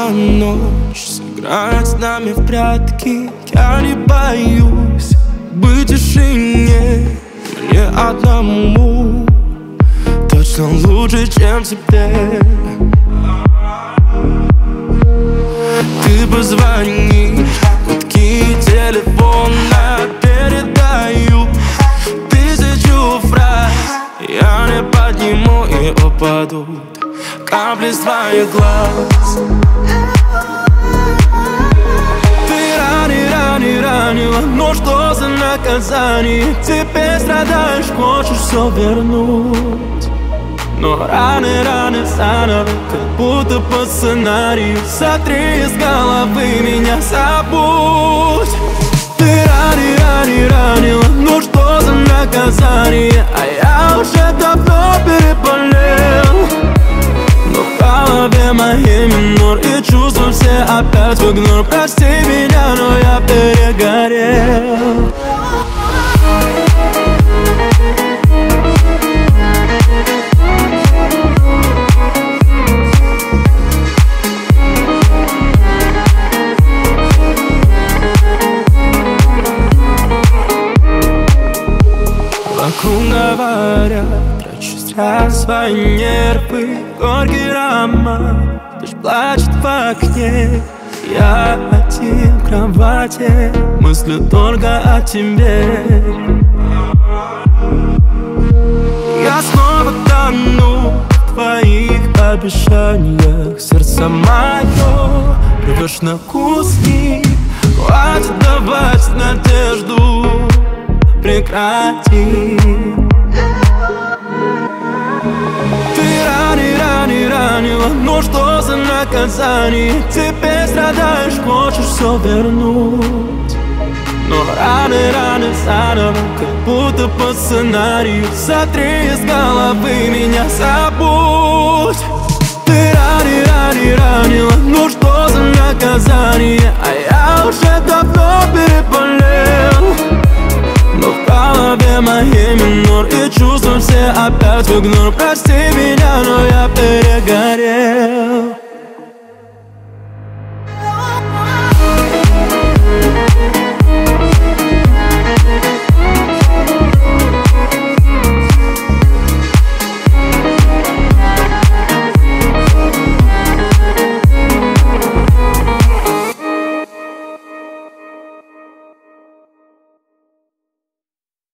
эта ночь сыграет с нами в прятки. Я не боюсь быть в тишине, мне одному точно лучше, чем тебе. Ты позвони, гудки телефона, передаю 1000 фраз. Я не подниму и упадут капли с твоих глаз. Ты ранила, но что за наказание? Теперь страдаешь, хочешь все вернуть. Но раны заново, как будто по сценарию. Сотри из головы меня, забудь. Ты ранила, ну что за наказание? А я уже давно переболел. Но в голове моей минор, и чувства все опять в игнор. Прости меня, но я перегорел. Вокруг говорят, трачу зря свои нервы. Горький роман, дождь плачет в окне. Я один в кровати, мыслю только о тебе. Я снова тону в твоих обещаниях. Сердце мое рвешь на куски. Хватит давать надежду, прекрати. Ты ранила, ну что за наказание? Теперь страдаешь, хочешь все вернуть. Но раны заново, как будто по сценарию. Сотри из головы меня, забудь. Ты ранила, ну что за наказание? А я уже давно переболел. Но в голове моей минор, и чувства все опять в игнор. Прости меня, но я перегорел.